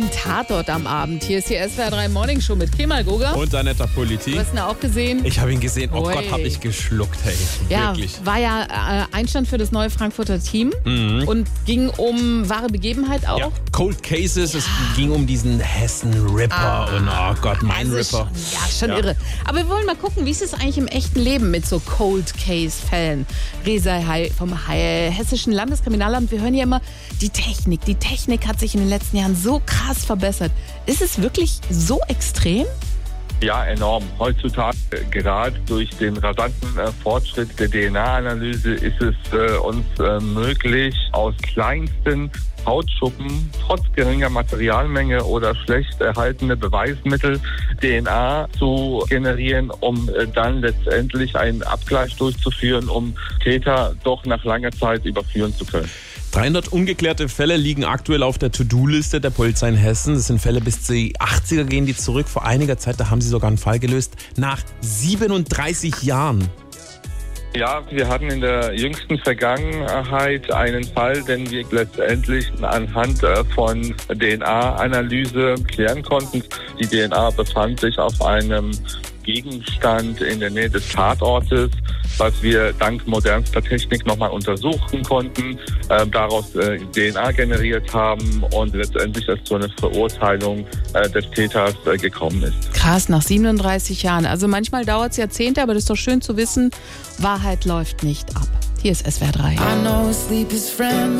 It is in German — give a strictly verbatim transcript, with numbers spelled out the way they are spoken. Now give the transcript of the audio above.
den Tatort am Abend. Hier ist die S W R drei Morning Show mit Kemal Goga. Und Annetta Politi. Du hast ihn auch gesehen. Ich habe ihn gesehen. Oh Ui. Gott, habe ich geschluckt, hey. Ja, Wirklich. war ja äh, Einstand für das neue Frankfurter Team Mhm. und ging um wahre Begebenheit auch. Ja, Cold Cases, es ging um diesen Hessen-Ripper Ah. und oh Gott, mein Also Ripper. Schon, ja, schon Ja. irre. Aber wir wollen mal gucken, wie ist es eigentlich im echten Leben mit so Cold Case-Fällen? Reza Hai vom Hai- Hessischen Landeskriminalamt, wir hören ja immer, die Technik, die Technik hat sich in den letzten Jahren so krass verbessert. Ist es wirklich so extrem? Ja, enorm. Heutzutage, äh, gerade durch den rasanten äh, Fortschritt der D N A-Analyse, ist es äh, uns äh, möglich, aus kleinsten Hautschuppen, trotz geringer Materialmenge oder schlecht erhaltene Beweismittel, D N A zu generieren, um äh, dann letztendlich einen Abgleich durchzuführen, um Täter doch nach langer Zeit überführen zu können. dreihundert ungeklärte Fälle liegen aktuell auf der To-Do-Liste der Polizei in Hessen. Das sind Fälle bis die achtziger gehen die zurück. Vor einiger Zeit, da haben sie sogar einen Fall gelöst. Nach siebenunddreißig Jahren. Ja, wir hatten in der jüngsten Vergangenheit einen Fall, den wir letztendlich anhand äh, von D N A-Analyse klären konnten. Die D N A befand sich auf einem Gegenstand in der Nähe des Tatortes, was wir dank modernster Technik nochmal untersuchen konnten, äh, daraus äh, D N A generiert haben und letztendlich es zu einer Verurteilung äh, des Täters äh, gekommen ist. Krass, nach siebenunddreißig Jahren. Also manchmal dauert es Jahrzehnte, aber das ist doch schön zu wissen, Wahrheit läuft nicht ab. Hier ist S W R drei. I know sleep is friends.